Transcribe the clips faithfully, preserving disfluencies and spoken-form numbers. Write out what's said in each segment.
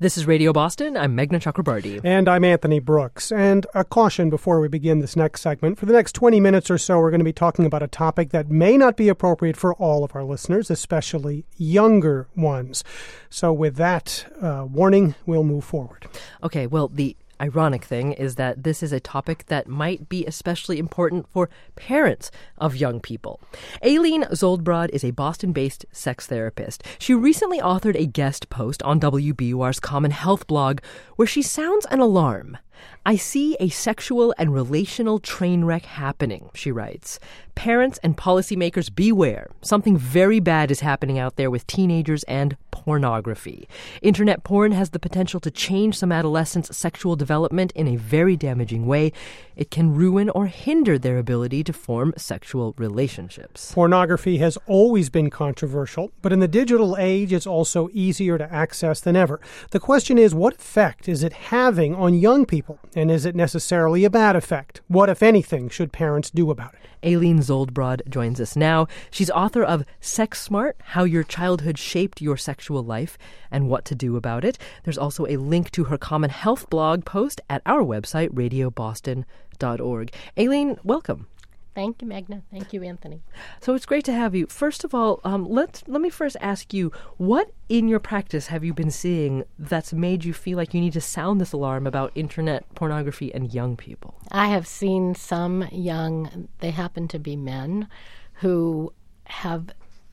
This is Radio Boston. I'm Meghna Chakrabarti. And I'm Anthony Brooks. And a caution before we begin this next segment. For the next twenty minutes or so, we're going to be talking about a topic that may not be appropriate for all of our listeners, especially younger ones. So with that uh, warning, we'll move forward. Okay, well, the ironic thing is that this is a topic that might be especially important for parents of young people. Aileen Zoldbrod is a Boston-based sex therapist. She recently authored a guest post on W B U R's Common Health blog where she sounds an alarm. I see a sexual and relational train wreck happening, she writes. Parents and policymakers beware. Something very bad is happening out there with teenagers and pornography. Internet porn has the potential to change some adolescents' sexual development in a very damaging way. It can ruin or hinder their ability to form sexual relationships. Pornography has always been controversial, but in the digital age, it's also easier to access than ever. The question is, what effect is it having on young people? And is it necessarily a bad effect? What, if anything, should parents do about it? Aileen Zoldbrod joins us now. She's author of Sex Smart, How Your Childhood Shaped Your Sexual Life and What to Do About It. There's also a link to her Common Health blog post at our website, radio boston dot org. Aileen, welcome. Thank you, Meghna. Thank you, Anthony. So it's great to have you. First of all, um, let let me first ask you, what in your practice have you been seeing that's made you feel like you need to sound this alarm about internet pornography and young people? I have seen some young, they happen to be men, who have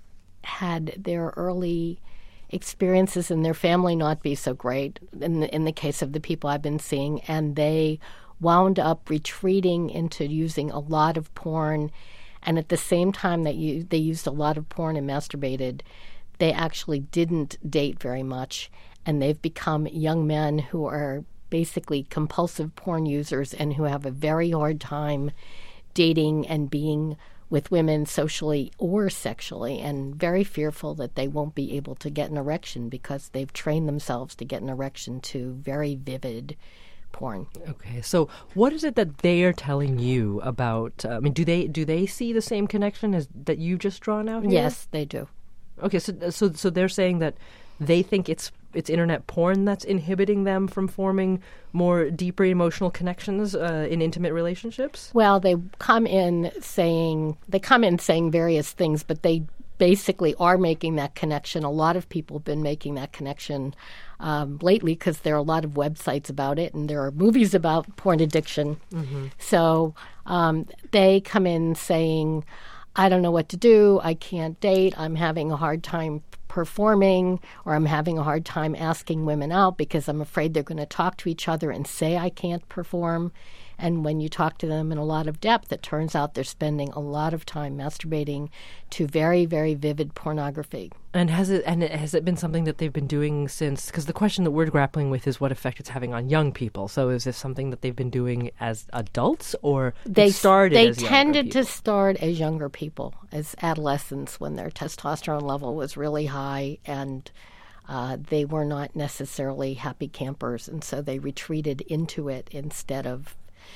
had their early experiences in their family not be so great, in the, in the case of the people I've been seeing, and they wound up retreating into using a lot of porn, and at the same time that you, they used a lot of porn and masturbated, they actually didn't date very much, and they've become young men who are basically compulsive porn users and who have a very hard time dating and being with women socially or sexually, and very fearful that they won't be able to get an erection because they've trained themselves to get an erection to very vivid porn. Okay, so what is it that they are telling you about? Uh, I mean, do they do they see the same connection as that you've just drawn out here? Yes, they do. Okay, so so so they're saying that they think it's it's internet porn that's inhibiting them from forming more deeper emotional connections uh, in intimate relationships? Well, they come in saying they come in saying various things, but they basically are making that connection. A lot of people have been making that connection um, lately because there are a lot of websites about it and there are movies about porn addiction. Mm-hmm. So um, they come in saying, I don't know what to do. I can't date. I'm having a hard time performing, or I'm having a hard time asking women out because I'm afraid they're going to talk to each other and say I can't perform. And when you talk to them in a lot of depth, it turns out they're spending a lot of time masturbating to very, very vivid pornography. And has it and has it been something that they've been doing since? Because the question that we're grappling with is what effect it's having on young people. So is this something that they've been doing as adults, or they it started They as tended younger people? to start as younger people, as adolescents, when their testosterone level was really high and uh, they were not necessarily happy campers, and so they retreated into it instead of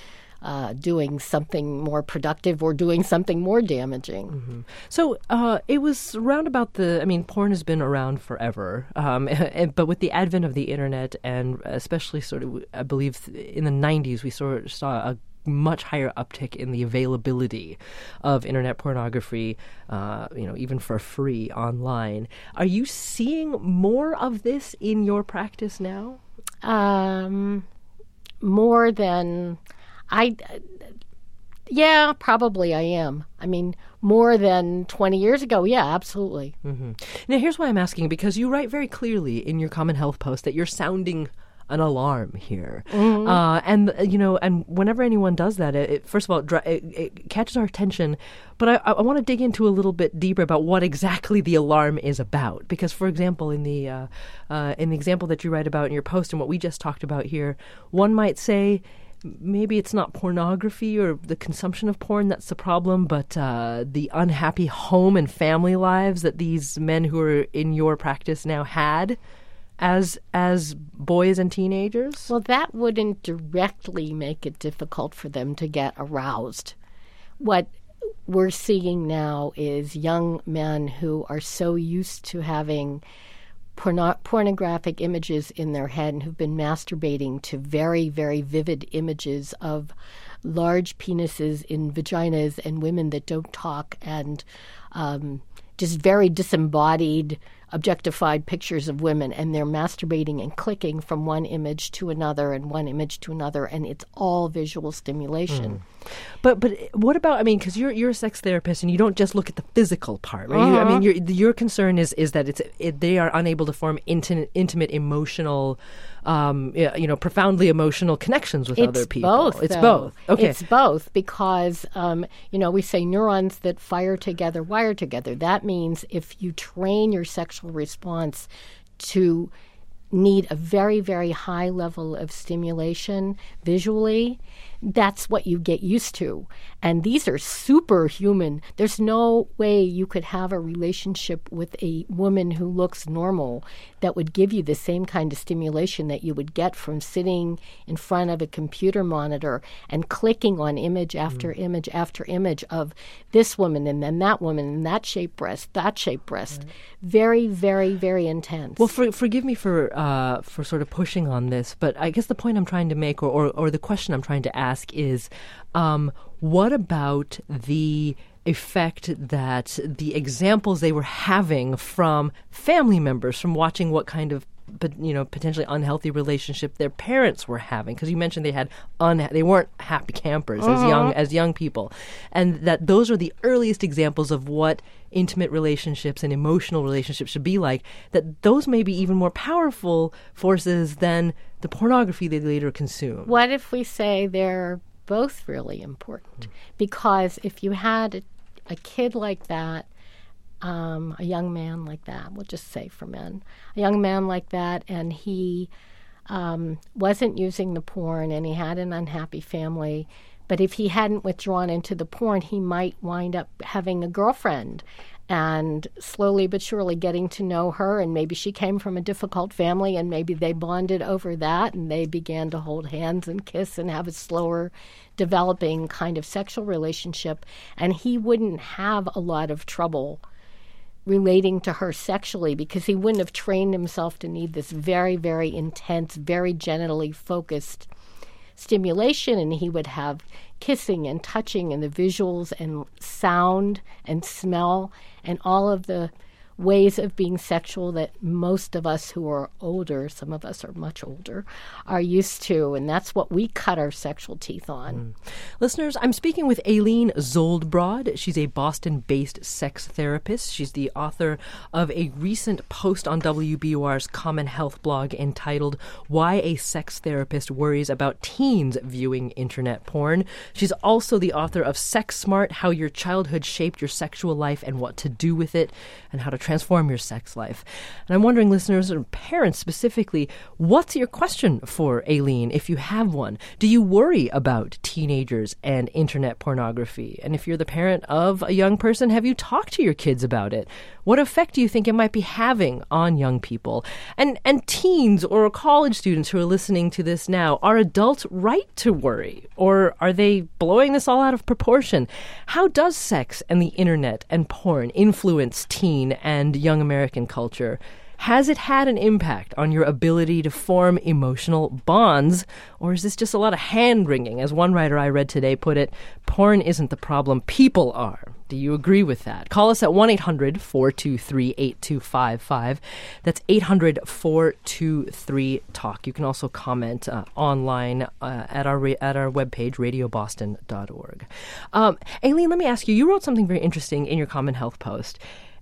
Uh, doing something more productive or doing something more damaging. Mm-hmm. So uh, it was around about the, I mean, porn has been around forever, um, and, but with the advent of the internet, and especially sort of, I believe in the nineties, we sort of saw a much higher uptick in the availability of internet pornography, uh, you know, even for free online. Are you seeing more of this in your practice now? Um, more than... I, yeah, probably I am. I mean, more than twenty years ago, yeah, absolutely. Mm-hmm. Now, here's why I'm asking, because you write very clearly in your Common Health post that you're sounding an alarm here. Mm-hmm. Uh, and, you know, and whenever anyone does that, it, it, first of all, it, it, it catches our attention. But I, I want to dig into a little bit deeper about what exactly the alarm is about. Because, for example, in the uh, uh, in the example that you write about in your post and what we just talked about here, one might say, maybe it's not pornography or the consumption of porn that's the problem, but uh, the unhappy home and family lives that these men who are in your practice now had as as boys and teenagers? Well, that wouldn't directly make it difficult for them to get aroused. What we're seeing now is young men who are so used to having porno- pornographic images in their head and who've been masturbating to very, very vivid images of large penises in vaginas and women that don't talk and um, just very disembodied, objectified pictures of women, and they're masturbating and clicking from one image to another and one image to another, and it's all visual stimulation. Mm. But but what about, I mean, because you're you're a sex therapist and you don't just look at the physical part, right? Uh-huh. You, I mean, your your concern is is that it's it, they are unable to form intimate, intimate emotional, um, you know, profoundly emotional connections with it's other people. Both, it's though. both. Okay, it's both because um, you know we say neurons that fire together wire together. That means if you train your sexual response to need a very, very high level of stimulation visually, that's what you get used to. And these are superhuman. There's no way you could have a relationship with a woman who looks normal that would give you the same kind of stimulation that you would get from sitting in front of a computer monitor and clicking on image after mm. image after image of this woman and then that woman and that shaped breast, that shaped breast. Right. Very, very, very intense. Well, for, forgive me for uh, for sort of pushing on this, but I guess the point I'm trying to make, or, or, or the question I'm trying to ask is, um, what about the effect that the examples they were having from family members, from watching what kind of, but you know, potentially unhealthy relationship their parents were having? Because you mentioned they had un- they weren't happy campers uh-huh. as young as young people, and that those are the earliest examples of what intimate relationships and emotional relationships should be like. That those may be even more powerful forces than the pornography they later consume. What if we say they're both really important? Mm. Because if you had a, a kid like that, um, a young man like that, we'll just say for men, a young man like that, and he um, wasn't using the porn and he had an unhappy family, but if he hadn't withdrawn into the porn, he might wind up having a girlfriend and slowly but surely getting to know her, and maybe she came from a difficult family and maybe they bonded over that and they began to hold hands and kiss and have a slower developing kind of sexual relationship, and he wouldn't have a lot of trouble relating to her sexually because he wouldn't have trained himself to need this very, very intense, very genitally focused stimulation, and he would have kissing and touching and the visuals and sound and smell and all of the ways of being sexual that most of us who are older, some of us are much older, are used to, and that's what we cut our sexual teeth on. Mm. Listeners, I'm speaking with Aileen Zoldbrod. She's a Boston-based sex therapist. She's the author of a recent post on W B U R's Common Health blog entitled Why a Sex Therapist Worries About Teens Viewing Internet Porn. She's also the author of Sex Smart, How Your Childhood Shaped Your Sexual Life and What to Do with It, and How to Transform Your Sex Life. And I'm wondering, listeners, or parents specifically, what's your question for Aileen, if you have one? Do you worry about teenagers and internet pornography? And if you're the parent of a young person, have you talked to your kids about it? What effect do you think it might be having on young people? And and teens or college students who are listening to this now, are adults right to worry? Or are they blowing this all out of proportion? How does sex and the internet and porn influence teen and young American culture? Has it had an impact on your ability to form emotional bonds? Or is this just a lot of hand-wringing? As one writer I read today put it, porn isn't the problem, people are. Do you agree with that? Call us at one eight hundred four two three eight two five five. That's eight hundred four two three talk. You can also comment uh, online uh, at our ra- at our webpage, radio boston dot org. Um, Aileen, let me ask you, you wrote something very interesting in your Common Health post.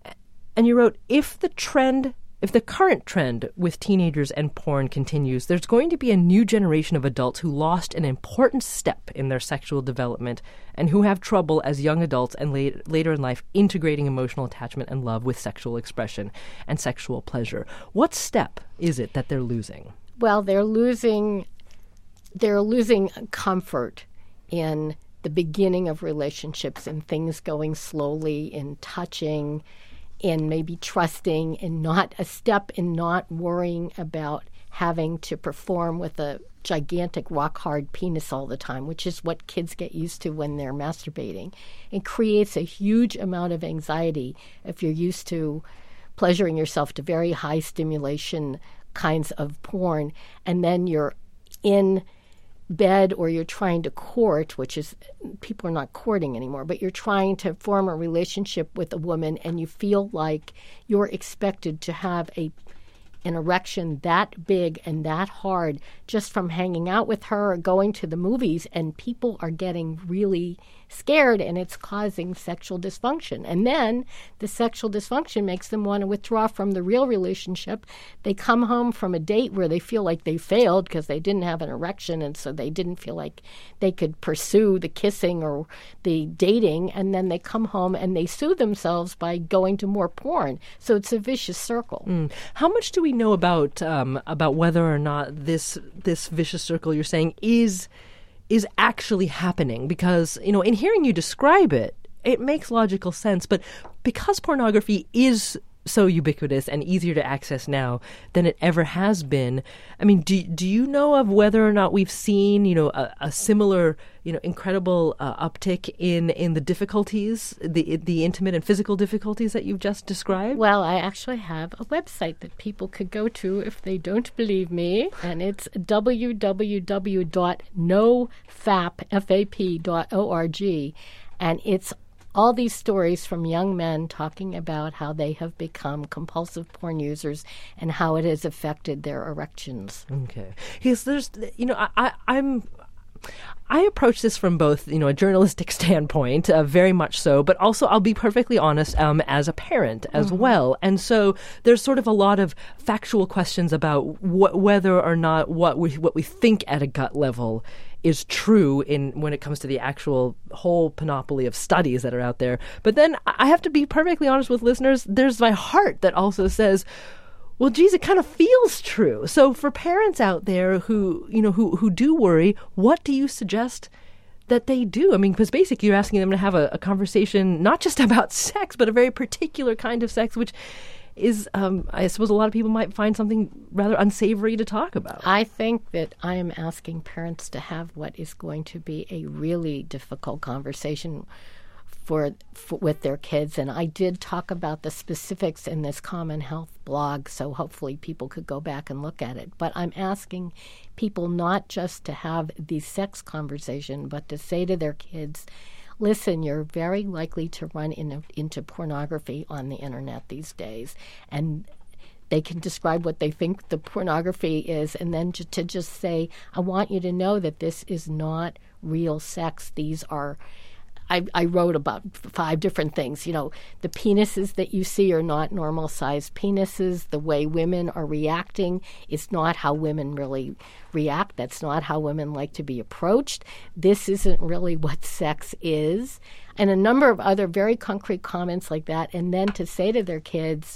And you wrote, if the trend, if the current trend with teenagers and porn continues, there's going to be a new generation of adults who lost an important step in their sexual development and who have trouble as young adults and late, later in life integrating emotional attachment and love with sexual expression and sexual pleasure. What step is it that they're losing? Well, they're losing, they're losing comfort in the beginning of relationships and things going slowly, in touching, in maybe trusting, and not a step in not worrying about having to perform with a gigantic rock-hard penis all the time, which is what kids get used to when they're masturbating. It creates a huge amount of anxiety if you're used to pleasuring yourself to very high stimulation kinds of porn, and then you're in bed or you're trying to court, which is, people are not courting anymore, but you're trying to form a relationship with a woman and you feel like you're expected to have a an erection that big and that hard just from hanging out with her or going to the movies, and people are getting really scared and it's causing sexual dysfunction. And then the sexual dysfunction makes them want to withdraw from the real relationship. They come home from a date where they feel like they failed because they didn't have an erection, and so they didn't feel like they could pursue the kissing or the dating, and then they come home and they soothe themselves by going to more porn. So it's a vicious circle. Mm. How much do we know about um, about whether or not this this vicious circle you're saying is is actually happening? Because, you know, in hearing you describe it, it makes logical sense. But because pornography is so ubiquitous and easier to access now than it ever has been, I mean, do do you know of whether or not we've seen, you know, a, a similar, you know, incredible uh, uptick in, in the difficulties, the the intimate and physical difficulties that you've just described? Well, I actually have a website that people could go to if they don't believe me, and it's w w w dot no fap dot org, and it's all these stories from young men talking about how they have become compulsive porn users and how it has affected their erections. Okay. Because there's, you know, I, I, I'm... I approach this from both, you know, a journalistic standpoint, uh, very much so, but also, I'll be perfectly honest, um, as a parent as mm-hmm. well. And so there's sort of a lot of factual questions about wh- whether or not what we what we think at a gut level is true in when it comes to the actual whole panoply of studies that are out there. But then I have to be perfectly honest with listeners. There's my heart that also says, well, geez, it kind of feels true. So for parents out there who, you know, who, who do worry, what do you suggest that they do? I mean, because basically you're asking them to have a, a conversation not just about sex, but a very particular kind of sex, which is, um, I suppose a lot of people might find something rather unsavory to talk about. I think that I am asking parents to have what is going to be a really difficult conversation For, for with their kids. And I did talk about the specifics in this Common Health blog, so hopefully people could go back and look at it. But I'm asking people not just to have the sex conversation, but to say to their kids, listen, you're very likely to run in, into pornography on the internet these days. And they can describe what they think the pornography is, and then to, to just say, I want you to know that this is not real sex. These are I, I wrote about five different things. You know, the penises that you see are not normal-sized penises. The way women are reacting is not how women really react. That's not how women like to be approached. This isn't really what sex is. And a number of other very concrete comments like that. And then to say to their kids,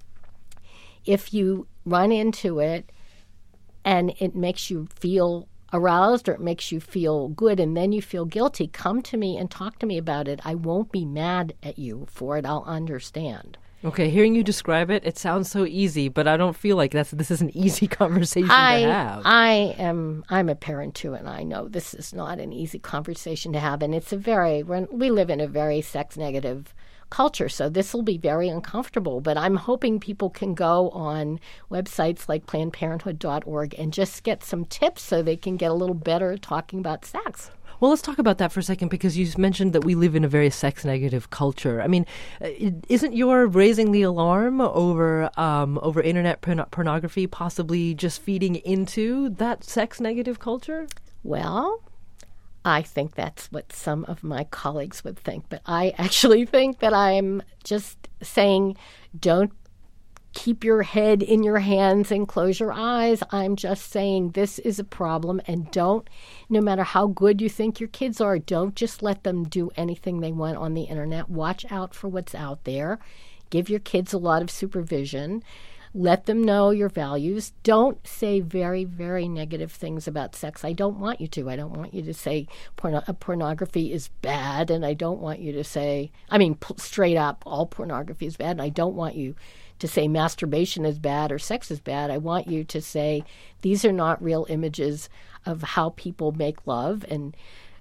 if you run into it and it makes you feel aroused or it makes you feel good and then you feel guilty, come to me and talk to me about it. I won't be mad at you for it. I'll understand. Okay, hearing you describe it, it sounds so easy, but I don't feel like that's this is an easy conversation I, to have. I am I'm a parent too, and I know this is not an easy conversation to have, and it's a very we're, we live in a very sex negative culture, so this will be very uncomfortable. But I'm hoping people can go on websites like planned parenthood dot org and just get some tips so they can get a little better at talking about sex. Well, let's talk about that for a second, because you mentioned that we live in a very sex-negative culture. I mean, isn't your raising the alarm over um, over internet porn- pornography possibly just feeding into that sex-negative culture? Well, I think that's what some of my colleagues would think, but I actually think that I'm just saying, don't keep your head in your hands and close your eyes. I'm just saying this is a problem, and don't, no matter how good you think your kids are, don't just let them do anything they want on the internet. Watch out for what's out there. Give your kids a lot of supervision. Let them know your values. Don't say very, very negative things about sex. I don't want you to. I don't want you to say porno- pornography is bad, and I don't want you to say, I mean, p- straight up, all pornography is bad, and I don't want you to say masturbation is bad or sex is bad. I want you to say these are not real images of how people make love, and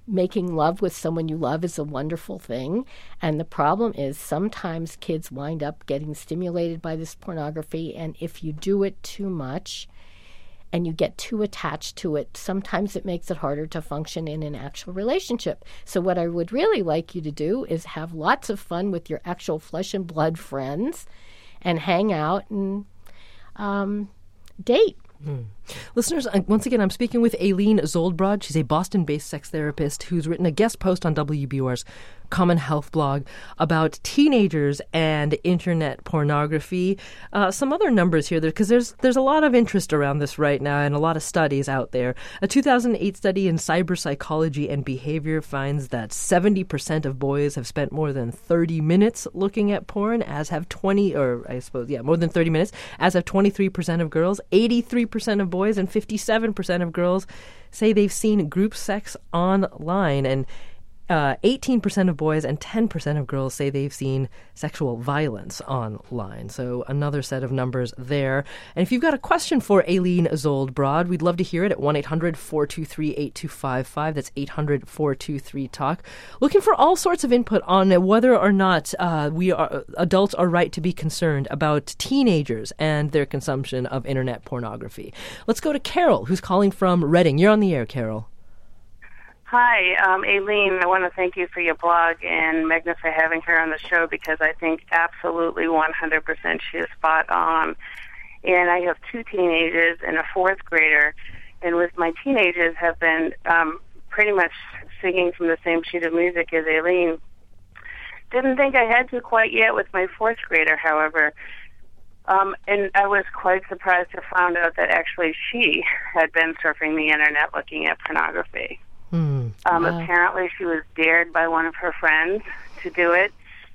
making love with someone you love is a wonderful thing. And the problem is sometimes kids wind up getting stimulated by this pornography, and if you do it too much and you get too attached to it, sometimes it makes it harder to function in an actual relationship. So what I would really like you to do is have lots of fun with your actual flesh and blood friends and hang out and um, date. Mm. Listeners, once again, I'm speaking with Aileen Zoldbrod. She's a Boston-based sex therapist who's written a guest post on W B U R's Common Health blog about teenagers and internet pornography. Uh, some other numbers here, because there's there's a lot of interest around this right now and a lot of studies out there. A two thousand eight study in cyber psychology and behavior finds that seventy percent of boys have spent more than thirty minutes looking at porn, as have twenty, or I suppose, yeah, more than thirty minutes, as have twenty-three percent of girls. eighty-three percent of boys and fifty-seven percent of girls say they've seen group sex online, and uh, eighteen percent of boys and ten percent of girls say they've seen sexual violence online. So another set of numbers there. And if you've got a question for Aileen Zoldbrod, we'd love to hear it at one eight hundred four two three eight two five five. That's eight hundred four two three talk. Looking for all sorts of input on whether or not uh, we are adults are right to be concerned about teenagers and their consumption of internet pornography. Let's go to Carol, who's calling from Reading. You're on the air, Carol. Hi, um, Aileen. I want to thank you for your blog and Megna for having her on the show, because I think absolutely one hundred percent she is spot on. And I have two teenagers and a fourth grader, and with my teenagers have been um, pretty much singing from the same sheet of music as Aileen. Didn't think I had to quite yet with my fourth grader, however. Um, and I was quite surprised to find out that actually she had been surfing the internet looking at pornography. Mm, um, wow. Apparently she was dared by one of her friends to do it.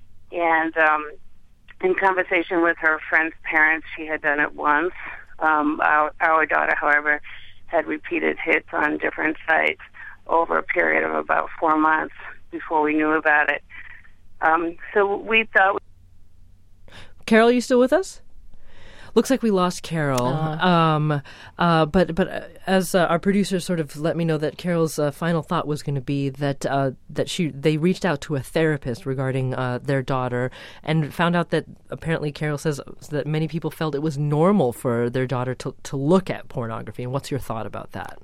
And um, in conversation with her friend's parents, she had done it once. Um, our, our daughter, however, had repeated hits on different sites over a period of about four months before we knew about it. Um, so we thought... Carol, are you still with us? Looks like we lost Carol. Uh-huh. Um, uh, but but as uh, our producer sort of let me know that Carol's uh, final thought was going to be that uh, that she they reached out to a therapist regarding uh, their daughter and found out that apparently Carol says that many people felt it was normal for their daughter to, to look at pornography. And what's your thought about that?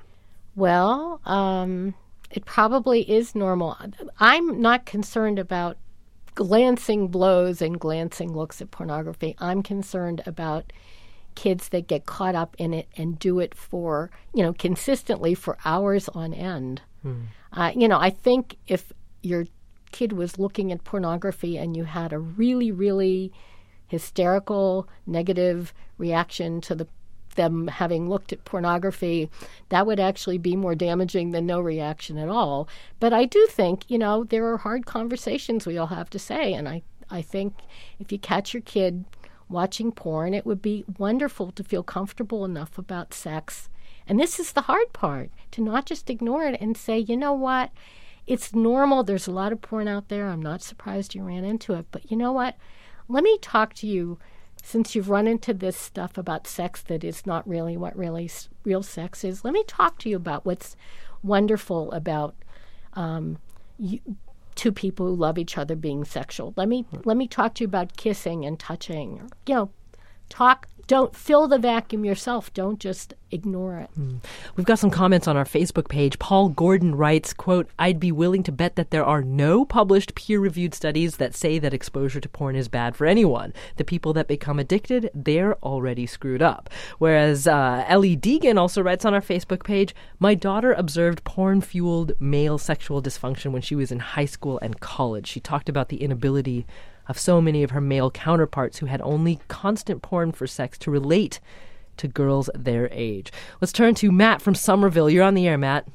Well, um, it probably is normal. I'm not concerned about glancing blows and glancing looks at pornography. I'm concerned about kids that get caught up in it and do it for, you know, consistently for hours on end. Hmm. Uh, you know, I think if your kid was looking at pornography and you had a really, really hysterical, negative reaction to the them having looked at pornography, that would actually be more damaging than no reaction at all. But I do think, you know, there are hard conversations we all have to say. And I, I think if you catch your kid watching porn, it would be wonderful to feel comfortable enough about sex. And this is the hard part, to not just ignore it and say, you know what, it's normal. There's a lot of porn out there. I'm not surprised you ran into it. But you know what? Let me talk to you, since you've run into this stuff about sex that is not really what really real sex is. Let me talk to you about what's wonderful about um, you, two people who love each other being sexual. Let me let me talk to you about kissing and touching. You know, talk. Don't fill the vacuum yourself. Don't just ignore it. Mm. We've got some comments on our Facebook page. Paul Gordon writes, quote, I'd be willing to bet that there are no published peer-reviewed studies that say that exposure to porn is bad for anyone. The people that become addicted, they're already screwed up. Whereas uh, Ellie Deegan also writes on our Facebook page, my daughter observed porn-fueled male sexual dysfunction when she was in high school and college. She talked about the inability of so many of her male counterparts who had only constant porn for sex to relate to girls their age. Let's turn to Matt from Somerville. You're on the air, Matt.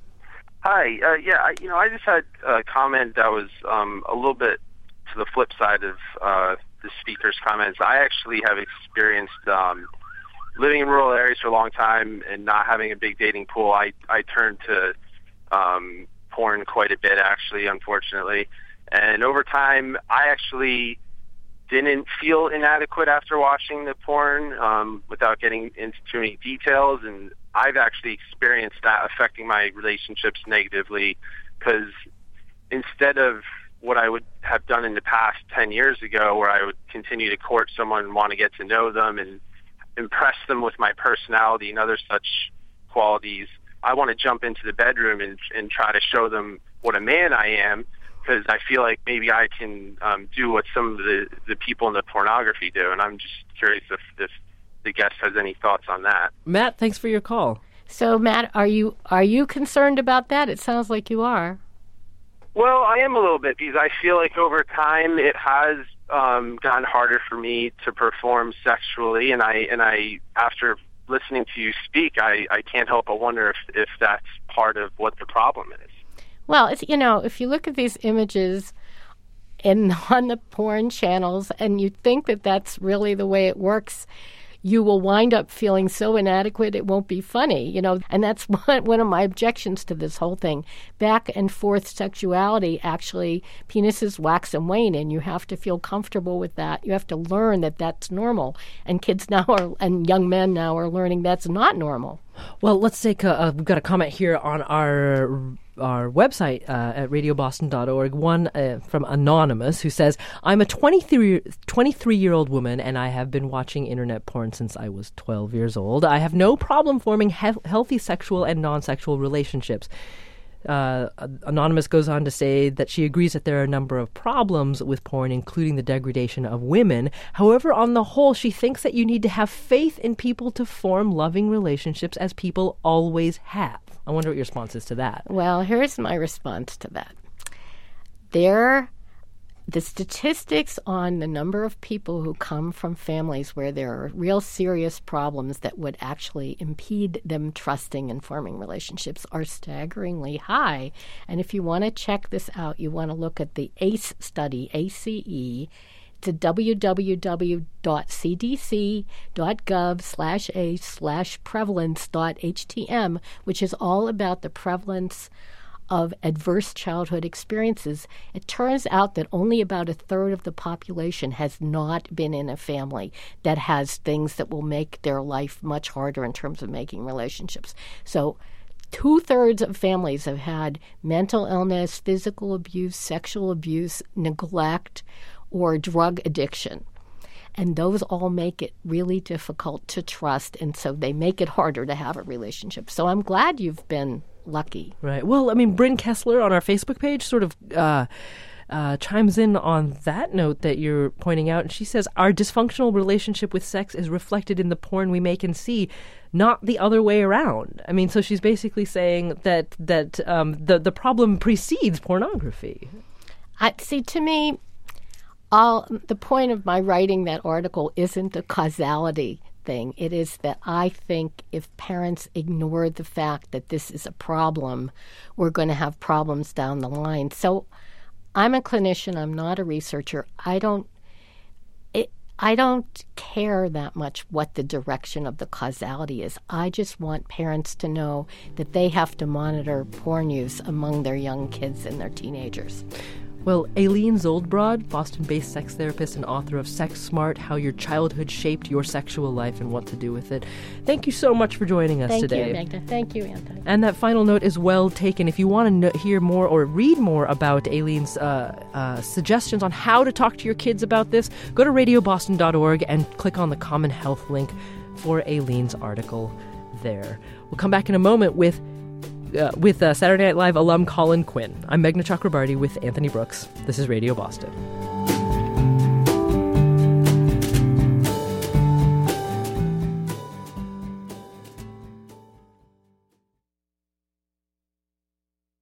Hi. Uh, yeah, I, you know, I just had a comment that was um, a little bit to the flip side of uh, the speaker's comments. I actually have experienced um, living in rural areas for a long time and not having a big dating pool. I, I turned to um, porn quite a bit, actually, unfortunately. And over time, I actually didn't feel inadequate after watching the porn um, without getting into too many details. And I've actually experienced that affecting my relationships negatively because instead of what I would have done in the past ten years ago, where I would continue to court someone and want to get to know them and impress them with my personality and other such qualities, I want to jump into the bedroom and, and try to show them what a man I am, because I feel like maybe I can um, do what some of the, the people in the pornography do. And I'm just curious if, if the guest has any thoughts on that. Matt, thanks for your call. So, Matt, are you are you concerned about that? It sounds like you are. Well, I am a little bit, because I feel like over time it has um, gotten harder for me to perform sexually, and I and I after listening to you speak, I, I can't help but wonder if, if that's part of what the problem is. Well, it's, you know, if you look at these images in on the porn channels and you think that that's really the way it works, you will wind up feeling so inadequate it won't be funny, you know. And that's one, one of my objections to this whole thing. Back and forth sexuality, actually, penises wax and wane, and you have to feel comfortable with that. You have to learn that that's normal. And kids now are, and young men now are learning that's not normal. Well, let's take a, uh, we've got a comment here on our our website uh, at radio boston dot org, one uh, from Anonymous, who says, I'm a twenty-three-year-old woman, and I have been watching internet porn since I was twelve years old. I have no problem forming he- healthy sexual and non-sexual relationships. Uh, Anonymous goes on to say that she agrees that there are a number of problems with porn, including the degradation of women. However, on the whole, she thinks that you need to have faith in people to form loving relationships, as people always have. I wonder what your response is to that. Well, here's my response to that. There, the statistics on the number of people who come from families where there are real serious problems that would actually impede them trusting and forming relationships are staggeringly high. And if you want to check this out, you want to look at the A C E study, A C E. It's at www.cdc.gov slash a slash prevalence.htm, which is all about the prevalence of adverse childhood experiences. It turns out that only about a third of the population has not been in a family that has things that will make their life much harder in terms of making relationships. So two-thirds of families have had mental illness, physical abuse, sexual abuse, neglect, or drug addiction. And those all make it really difficult to trust, and so they make it harder to have a relationship. So I'm glad you've been lucky. Right. Well, I mean, Bryn Kessler on our Facebook page sort of uh, uh, chimes in on that note that you're pointing out. And she says, our dysfunctional relationship with sex is reflected in the porn we make and see, not the other way around. I mean, so she's basically saying that that um, the, the problem precedes pornography. I, see, to me, all the point of my writing that article isn't the causality thing. It is that I think if parents ignore the fact that this is a problem, we're going to have problems down the line. So I'm a clinician. I'm not a researcher. I don't it, I don't care that much what the direction of the causality is. I just want parents to know that they have to monitor porn use among their young kids and their teenagers. Well, Aileen Zoldbrod, Boston-based sex therapist and author of Sex Smart, How Your Childhood Shaped Your Sexual Life and What to Do with It. Thank you so much for joining us Thank today. Thank you, Magda. Thank you, Anthony. And that final note is well taken. If you want to know, hear more or read more about Aileen's uh, uh, suggestions on how to talk to your kids about this, go to radio boston dot org and click on the Common Health link for Aileen's article there. We'll come back in a moment with Uh, with uh, Saturday Night Live alum Colin Quinn. I'm Meghna Chakrabarty with Anthony Brooks. This is Radio Boston.